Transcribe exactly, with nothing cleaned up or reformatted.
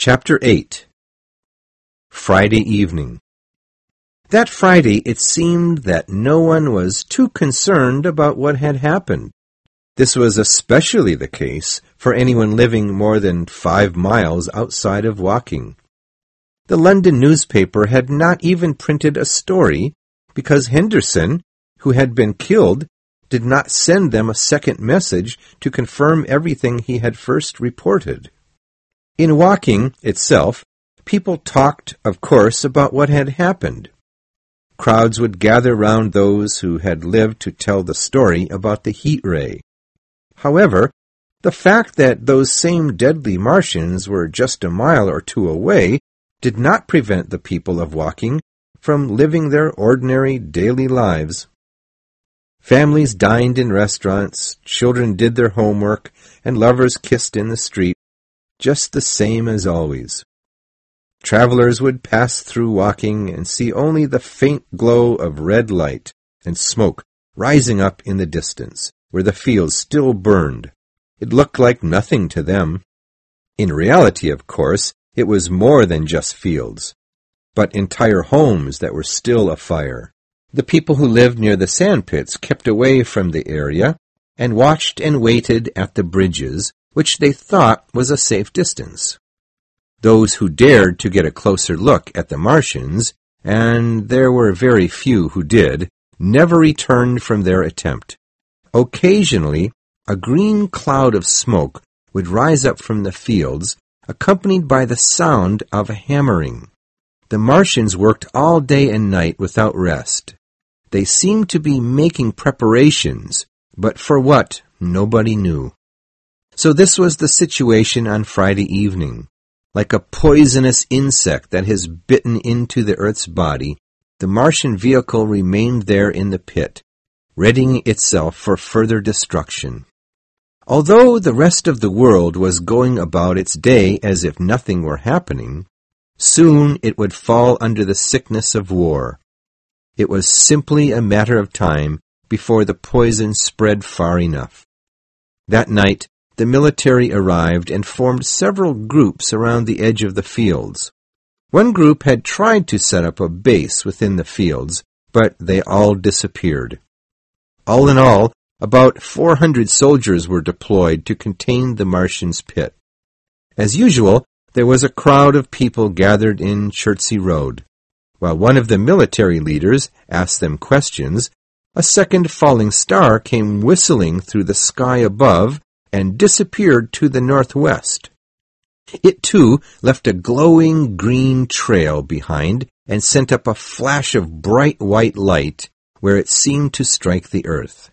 Chapter eight. Friday Evening. That Friday it seemed that no one was too concerned about what had happened. This was especially the case for anyone living more than five miles outside of Woking. The London newspaper had not even printed a story because Henderson, who had been killed, did not send them a second message to confirm everything he had first reported. In Woking itself, people talked, of course, about what had happened. Crowds would gather round those who had lived to tell the story about the heat ray. However, the fact that those same deadly Martians were just a mile or two away did not prevent the people of Woking from living their ordinary daily lives. Families dined in restaurants, children did their homework, and lovers kissed in the street, just the same as always. Travelers would pass through Woking and see only the faint glow of red light and smoke rising up in the distance, where the fields still burned. It looked like nothing to them. In reality, of course, it was more than just fields, but entire homes that were still afire. The people who lived near the sandpits kept away from the area and watched and waited at the bridges, which they thought was a safe distance. Those who dared to get a closer look at the Martians, and there were very few who did, never returned from their attempt. Occasionally, a green cloud of smoke would rise up from the fields, accompanied by the sound of a hammering. The Martians worked all day and night without rest. They seemed to be making preparations, but for what, nobody knew. So this was the situation on Friday evening. Like a poisonous insect that has bitten into the Earth's body, the Martian vehicle remained there in the pit, readying itself for further destruction. Although the rest of the world was going about its day as if nothing were happening, soon it would fall under the sickness of war. It was simply a matter of time before the poison spread far enough. That night, the military arrived and formed several groups around the edge of the fields. One group had tried to set up a base within the fields, but they all disappeared. All in all, about four hundred soldiers were deployed to contain the Martians' pit. As usual, there was a crowd of people gathered in Chertsey Road. While one of the military leaders asked them questions, a second falling star came whistling through the sky above and disappeared to the northwest. It, too, left a glowing green trail behind and sent up a flash of bright white light where it seemed to strike the earth.